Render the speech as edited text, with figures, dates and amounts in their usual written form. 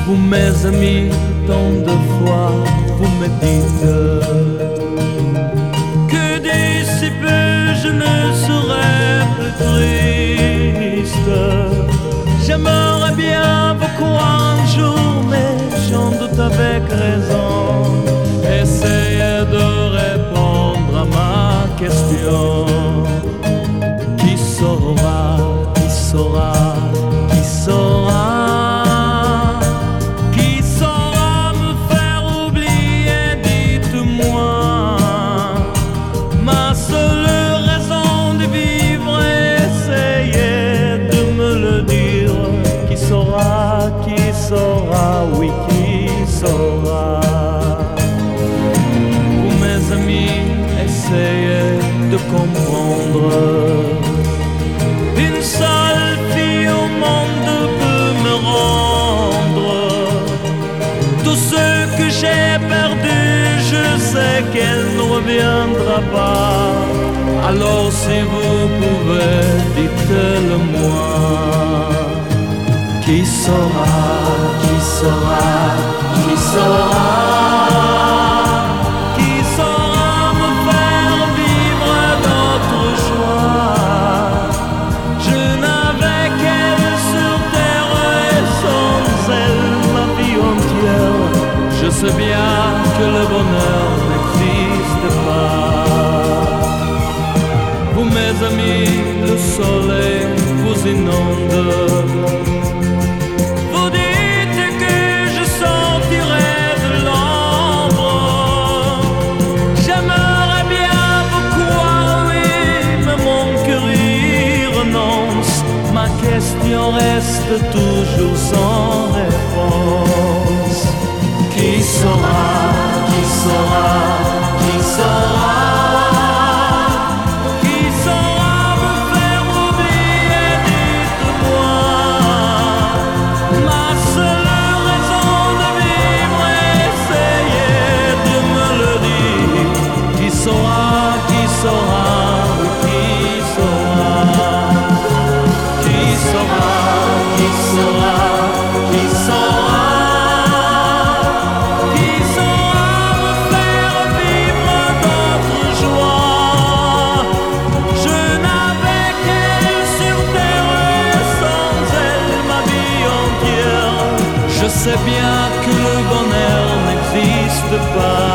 Vous mes amis, tant de fois vous me dites que d'ici peu je ne serai plus triste. J'aimerais bien vous croire un jour, mais j'en doute avec raison. Essayez de répondre à ma question. Qui saura, qui saura, qui saura? Oui, qui saura? Vous mes amis, essayez de comprendre. Une seule fille au monde peut me rendre tout ce que j'ai perdu. Je sais qu'elle ne reviendra pas. Alors si vous pouvez, dites-le moi. Qui saura, qui saura, qui saura? Qui saura me faire vivre d'autres joies? Je n'avais qu'elle sur terre et sans elle ma vie entière. Je sais bien que le bonheur n'existe pas. Vous mes amis, le soleil vous inonde. La question reste toujours sans réponse. Qui saura, qui saura, qui saura? Qui saura me faire oublier, dites-moi. Ma seule raison de vivre, essayez de me le dire. Qui saura, qui saura, qui saura? Qui saura, qui saura, qui saura? Qui saura me faire vivre d'autres joies? Je n'avais qu'elle sur terre et sans elle ma vie entière. Je sais bien que le bonheur n'existe pas.